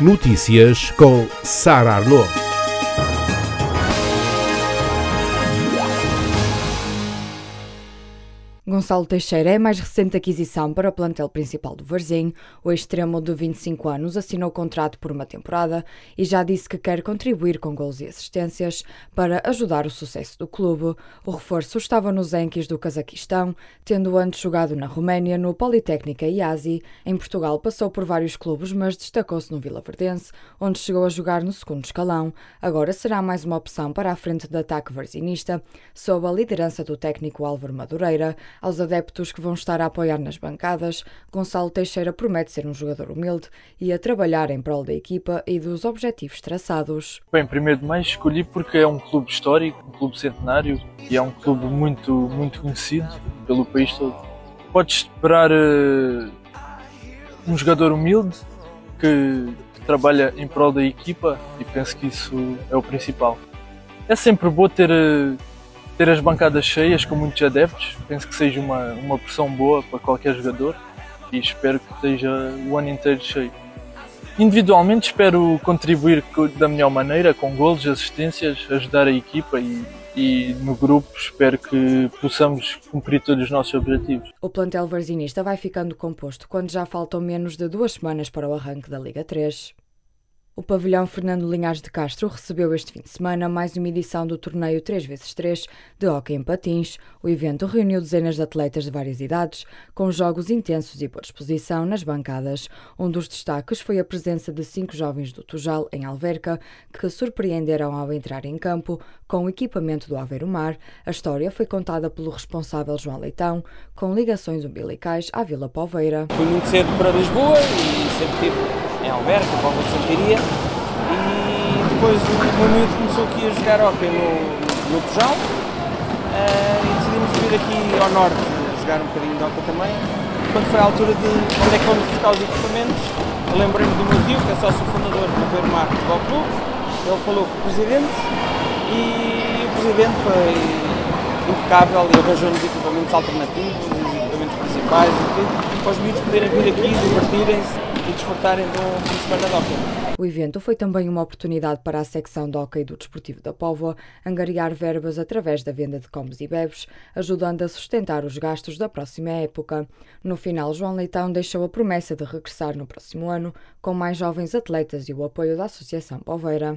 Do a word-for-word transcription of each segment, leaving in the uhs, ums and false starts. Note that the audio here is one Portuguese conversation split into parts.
Notícias com Sara Arnaud. Gonçalo Teixeira é a mais recente aquisição para o plantel principal do Varzim. O extremo de vinte e cinco anos assinou contrato por uma temporada e já disse que quer contribuir com golos e assistências para ajudar o sucesso do clube. O reforço estava nos Enquis do Cazaquistão, tendo antes jogado na Roménia, no Politécnica Iasi. Em Portugal passou por vários clubes, mas destacou-se no Vilaverdense, onde chegou a jogar no segundo escalão. Agora será mais uma opção para a frente de ataque varzinista, sob a liderança do técnico Álvaro Madureira. Aos adeptos que vão estar a apoiar nas bancadas, Gonçalo Teixeira promete ser um jogador humilde e a trabalhar em prol da equipa e dos objetivos traçados. Bem, primeiro de mais escolhi porque é um clube histórico, um clube centenário e é um clube muito, muito conhecido pelo país todo. Podes esperar uh, um jogador humilde que, que trabalha em prol da equipa e penso que isso é o principal. É sempre bom ter... Uh, Ter as bancadas cheias com muitos adeptos, penso que seja uma, uma pressão boa para qualquer jogador e espero que esteja o ano inteiro cheio. Individualmente espero contribuir da melhor maneira, com golos, assistências, ajudar a equipa e, e no grupo espero que possamos cumprir todos os nossos objetivos. O plantel varzinista vai ficando composto quando já faltam menos de duas semanas para o arranque da Liga três. O pavilhão Fernando Linhares de Castro recebeu este fim de semana mais uma edição do torneio três por três de hóquei em patins. O evento reuniu dezenas de atletas de várias idades, com jogos intensos e boa disposição nas bancadas. Um dos destaques foi a presença de cinco jovens do Tujal, em Alverca, que surpreenderam ao entrar em campo com o equipamento do Aveiro Mar. A história foi contada pelo responsável João Leitão, com ligações umbilicais à Vila Poveira. Fui muito cedo para Lisboa e sempre estive em Alverca, Póvoa de Santiria, e depois o meu miúdo começou aqui a jogar hóquei no, no Tujal uh, e decidimos vir aqui ao norte jogar um bocadinho de hóquei também. Quando foi a altura de onde é que vamos buscar os equipamentos, eu lembrei-me do meu tio, que é sócio fundador do Aveiro Mar Futebol Clube. Ele falou com o presidente e o presidente foi impecável e arranjou-nos equipamentos alternativos, os equipamentos principais e tudo, para os miúdos poderem vir aqui, divertirem-se e desfrutarem do fim de semana de hóquei. O evento foi também uma oportunidade para a secção de hóquei do Desportivo da Póvoa angariar verbas através da venda de comes e bebes, ajudando a sustentar os gastos da próxima época. No final, João Leitão deixou a promessa de regressar no próximo ano com mais jovens atletas e o apoio da Associação Poveira.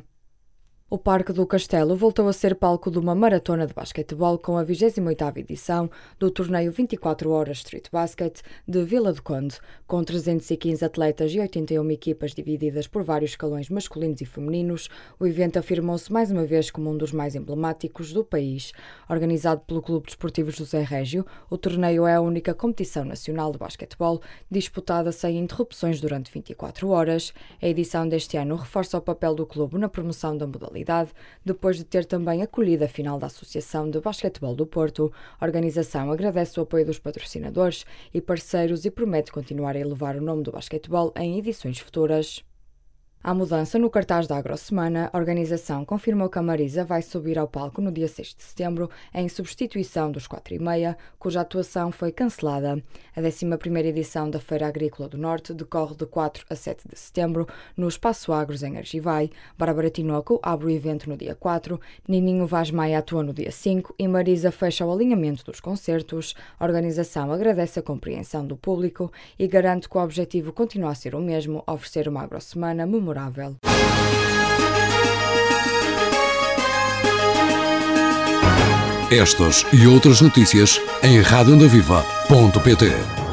O Parque do Castelo voltou a ser palco de uma maratona de basquetebol com a vigésima oitava edição do torneio vinte e quatro horas Street Basket de Vila do Conde, com trezentos e quinze atletas e oitenta e uma equipas divididas por vários escalões masculinos e femininos. O evento afirmou-se mais uma vez como um dos mais emblemáticos do país. Organizado pelo Clube Desportivo José Régio, o torneio é a única competição nacional de basquetebol disputada sem interrupções durante vinte e quatro horas. A edição deste ano reforça o papel do clube na promoção da modalidade, depois de ter também acolhido a final da Associação de Basquetebol do Porto. A organização agradece o apoio dos patrocinadores e parceiros e promete continuar a elevar o nome do basquetebol em edições futuras. Há mudança no cartaz da Agrosemana. A organização confirmou que a Marisa vai subir ao palco no dia seis de setembro, em substituição dos quatro e meia, cuja atuação foi cancelada. A décima primeira edição da Feira Agrícola do Norte decorre de quatro a sete de setembro, no Espaço Agros em Argivai. Bárbara Tinoco abre o evento no dia quatro, Nininho Vaz Maia atua no dia cinco e Marisa fecha o alinhamento dos concertos. A organização agradece a compreensão do público e garante que o objetivo continua a ser o mesmo, oferecer uma Agrosemana memorável. Estas e outras notícias em rádio onda viva ponto pt.